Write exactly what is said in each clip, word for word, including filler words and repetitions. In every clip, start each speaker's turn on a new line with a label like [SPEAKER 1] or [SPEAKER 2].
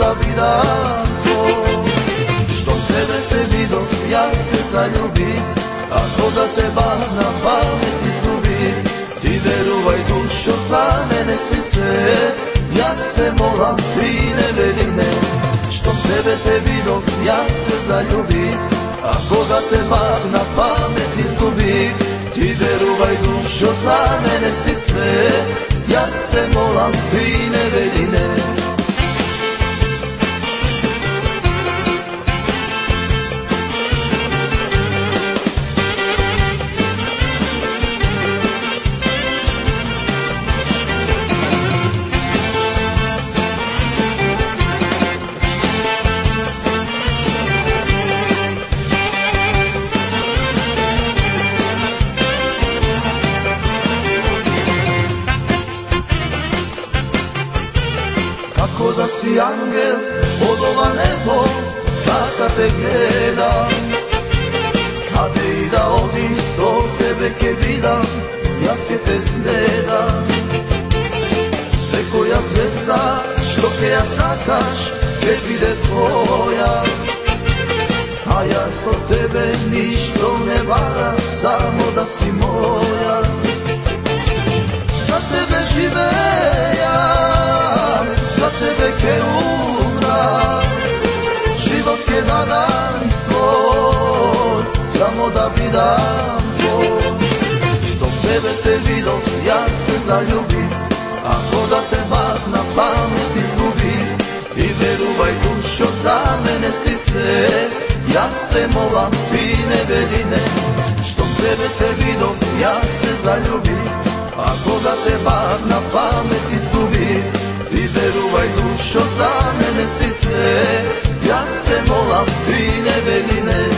[SPEAKER 1] da vidim tvoj. Što tebe te vidio, ja se zaljubim, a koga te bar na pamet izgubi. Ti veruvaj dušo, za mene si sve, ja te molam, ti ne veline. Što tebe te vidio, ja se zaljubim, a koga te bar na pamet izgubi. Ti veruvaj dušo, za mene si sve, ja te molam, ti ne veline. Kako da si angel od ova nebo, kada te gledam. Kade i da odis od tebe ke vidam, jaz ke te zgledam. Sve koja zvezda, što ke ja sakaš, ke vide tvoja. A ja s od tebe ništo ne varam, samo da si moja. Za tebe žive ja, za tebe ke umra, život ke dadam svoj, samo da vidim tvoj. Što tebe te vidio, ja se zaljubim, ako da te bar na pamet izgubim. I veruvaj dušo, za mene si sve, ja te molam, ti ne veline. Što tebe te vidio, ja se zaljubim, ako da te bar na pamet izgubim. I veruvaj dušo, za mene si sve, ja te molam, ti ne veline.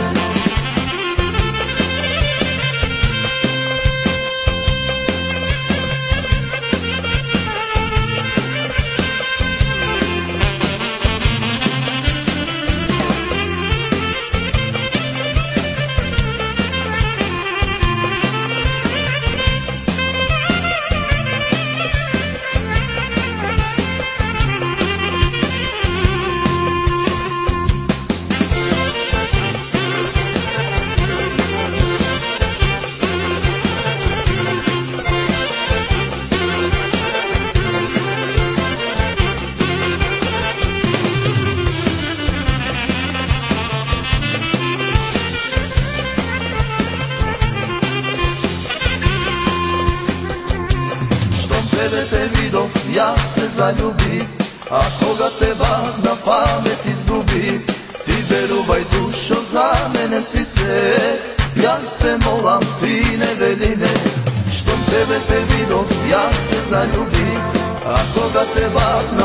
[SPEAKER 1] Tebe te vidio, ja se zaljubim, a koga te bar na pamet izgubi. Ti veruvaj dušo, za mene si sve, ja te molam, ti ne veline. Što tebe te vidio, ja se zaljubim, a koga te bar